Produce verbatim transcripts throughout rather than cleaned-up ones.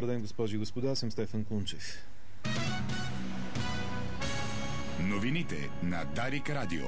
Добър ден, госпожи и господа, аз съм Стефан Кунчев. Новините на Дарик Радио.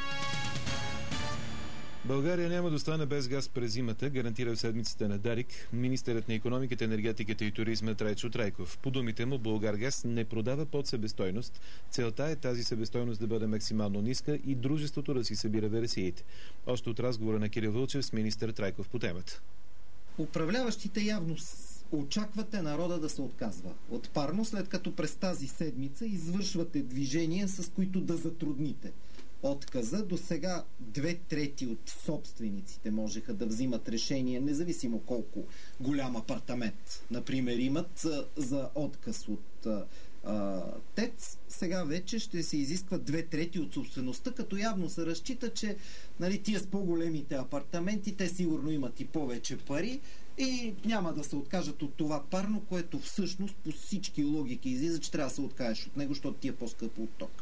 България няма да остане без газ през зимата, гарантира в седмицата на Дарик министърът на икономиката, енергетиката и туризма Трайчо Трайков. По думите му, Булгаргаз не продава под себестойност. Целта е тази себестойност да бъде максимално ниска и дружеството да си събира вересиите. Още от разговора на Кирил Вълчев с министър Трайков по темата. Управляващите явно очаквате народа да се отказва от парно, след като през тази седмица извършвате движения, с които да затрудните отказа. До сега две трети от собствениците можеха да взимат решение, независимо колко голям апартамент, например, имат за отказ от а, ТЕЦ. Сега вече ще се изисква две трети от собствеността, като явно се разчита, че нали, тия с по-големите апартаменти, те сигурно имат и повече пари и няма да се откажат от това парно, което всъщност по всички логики излиза, че трябва да се откажеш от него, защото ти е по-скъпо от ток.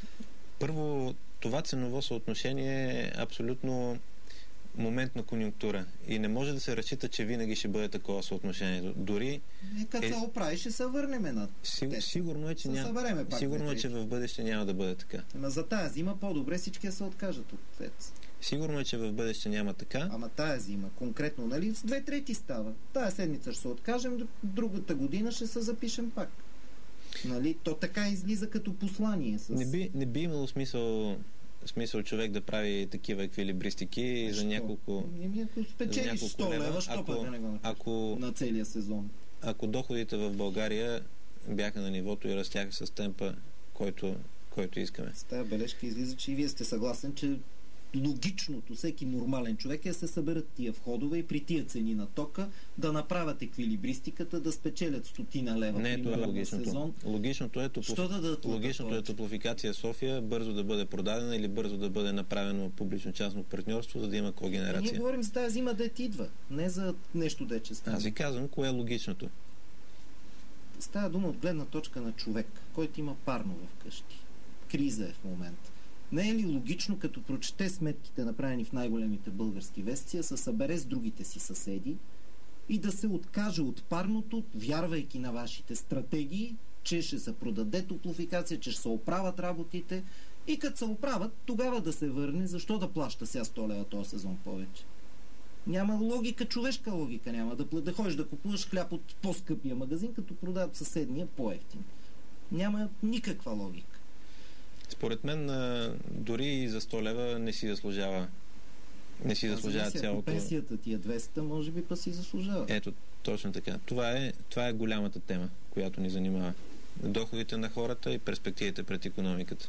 Първо, това ценово съотношение е абсолютно моментна конюнктура и не може да се разчита, че винаги ще бъде такова съотношение. Дори... Нека е... се оправи, ще се върнем на Сиг... Сигурно е, че, ня... Сигурно е, че в бъдеще няма да бъде така. Ама за тази зима по-добре всички се откажат от ТЕЦ. Сигурно е, че в бъдеще няма така. Ама тая зима, конкретно, нали, с две трети става. Тая седмица ще се откажем, другата година ще се запишем пак. Нали? То така излиза като послание. С... Не, би, не би имало смисъл, смисъл човек да прави такива еквилибристики за няколко... Еми, ако спечелиш сто лева, що път да не го напиш ако, на целия сезон? Ако доходите в България бяха на нивото и растяха с темпа, който, който искаме. С тая бележка излиза, че и вие сте съгласен, че логичното, всеки нормален човек е да се съберат тия входове и при тия цени на тока да направят еквилибристиката, да спечелят стотина лева. Не, това е логичното. Сезон. Логичното е, топлоф... да логичното е топлофикация София бързо да бъде продадена или бързо да бъде направено публично-частно партньорство, за да има когенерация. Ние говорим за тази зима, дет идва, не за нещо дече става. Аз ви казвам, кое е логичното. Става дума от гледна точка на човек, който има парно вкъщи. Криза е в момента. Не е ли логично, като прочете сметките, направени в най-големите български вестия, се събере с другите си съседи и да се откаже от парното, вярвайки на вашите стратегии, че ще се продаде топлофикация, че ще се оправят работите и като се оправят, тогава да се върне, защо да плаща сега сто лева този сезон повече? Няма логика, човешка логика няма. Да, да ходиш да купуваш хляб от по-скъпия магазин, като продават съседния по-евтин. Няма никаква логика. Според мен, дори и за сто лева не си заслужава. Не си заслужава цялото. Пенсията ти е двеста, може би па си заслужава. Ето, точно така. Това е, това е голямата тема, която ни занимава. Доходите на хората и перспективите пред икономиката.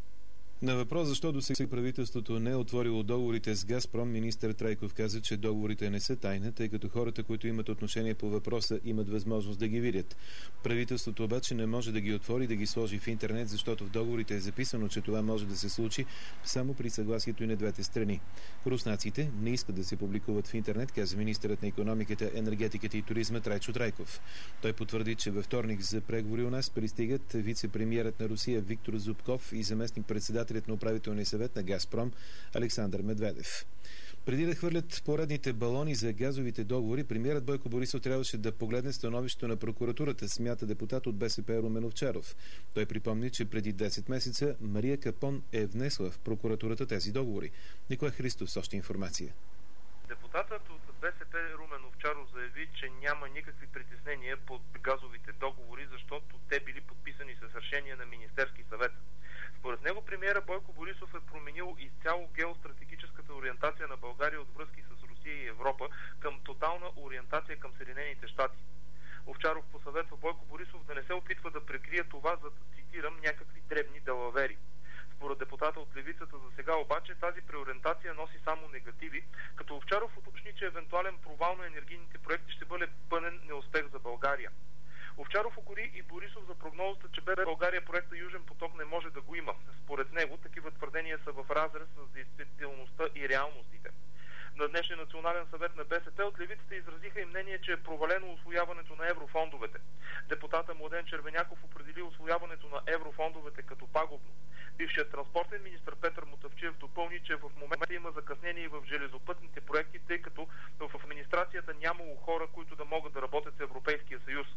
На въпрос защо до сега правителството не е отворило договорите с Газпром, министър Трайков каза, че договорите не са тайна, тъй като хората, които имат отношение по въпроса, имат възможност да ги видят. Правителството обаче не може да ги отвори, да ги сложи в интернет, защото в договорите е записано, че това може да се случи само при съгласието и на двете страни. Руснаците не искат да се публикуват в интернет, каза министърът на икономиката, енергетиката и туризма Трайчо Трайков. Той потвърди, че във вторник за преговори у нас пристигат вице-премиерът на Русия Виктор Зубков и заместник-председател на управителния съвет на Газпром Александър Медведев. Преди да хвърлят поредните балони за газовите договори, премиерът Бойко Борисов трябваше да погледне становището на прокуратурата, смята депутат от БСП Румен Овчаров. Той припомни, че преди десет месеца Мария Капон е внесла в прокуратурата тези договори. Николай Христов с още информация. Депутатът от БСП Румен Овчаров заяви, че няма никакви притеснения под газовите договори, защото те били подписани с решение на Министерски съвет. Според него премиера Бойко Борисов е променил изцяло геостратегическата ориентация на България от връзки с Русия и Европа към тотална ориентация към Съединените щати. Овчаров посъветва Бойко Борисов да не се опитва да прикрие това, за да цитирам някакви дребни далавери. Според депутата от левицата за сега обаче тази преориентация носи само негативи, като Овчаров уточни, че евентуален провал на енергийните проекти ще бъде пълен неуспех за България. Овчаров укори и Борисов за прогнозата, че без България проекта Южен поток не може да го има. Според него такива твърдения са в разрез с действителността и реалностите. На днешния национален съвет на БСП от левицата изразиха и мнение, че е провалено усвояването на еврофондовете. Депутата Младен Червеняков определи усвояването на еврофондовете като пагубно. Бившият транспортен министър Петър Мутафчиев допълни, че в момента има закъснение в железопътните проекти, тъй като в администрацията нямало хора, които да могат да работят с Европейския съюз.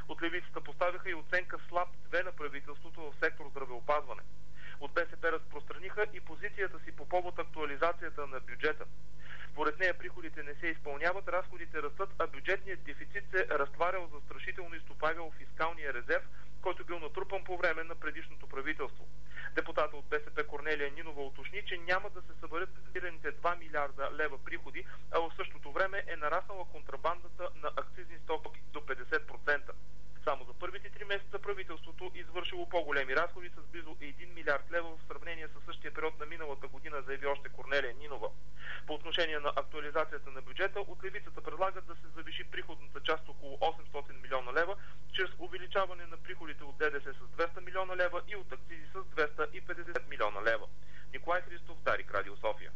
От левицата поставиха и оценка слаб две на правителството в сектор здравеопазване. От БСП разпространиха и позицията си по повод актуализацията на бюджета. Според нея приходите не се изпълняват, разходите растат, а бюджетният дефицит се разтварял застрашително и стопавял фискалния резерв, който бил натрупан по време на предишното правителство. Депутата от БСП Корнелия Нинова уточни, че няма да се съберат цитираните два милиарда лева приходи, а в същото време е нараснала контрабандата на акцизни стоки до петдесет процента. Само за първите три месеца правителството извършило по-големи разходи с близо един милиард лева в сравнение с същия период на миналата година, заяви още Корнелия Нинова. По отношение на актуализацията на бюджета, от левицата предлагат да се завиши приходната част около осемстотин милиона лева, чрез увеличаване на приходите от ДДС с двеста милиона лева и от акцизи с двеста и петдесет милиона лева. Николай Христов, Дарик Радио София.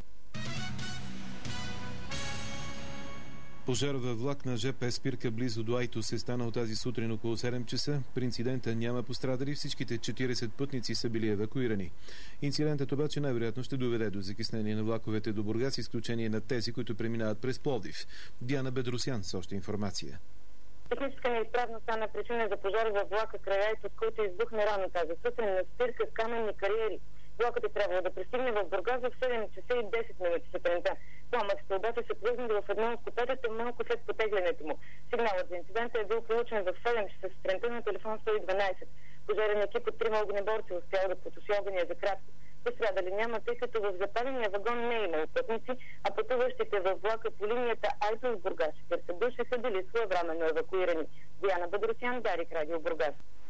Пожар във влак на ЖП спирка близо до Айтос е станал тази сутрин около седем часа. При инцидента няма пострадали, всичките четиридесет пътници са били евакуирани. Инцидентът обаче най-вероятно ще доведе до закъснение на влаковете до Бургас, изключение на тези, които преминават през Пловдив. Диана Бедросян с още информация. Техническа неизправност стана причина за пожар във влака край Айтос, който избухна рано тази сутрин на спирка с каменни кариери. Влакът е трябвало да пристигне в Бургас в седем часа и десет минути сутринта. Пламъците обаче са плъзнали в едно от купетата малко след потеглянето му. Сигналът за инцидента е бил получен в седем часа сутринта на телефон сто и дванадесет. Пожарен екип от трима огнеборци успял да потуши огъня за кратко. Пострадали няма, тъй като в запаления вагон не е имало пътници, а пътуващите във влака по линията Айтос-Бургас четиридесет души са били своевременно евакуирани. Диана Бедросян, Дарик Радио Бургас.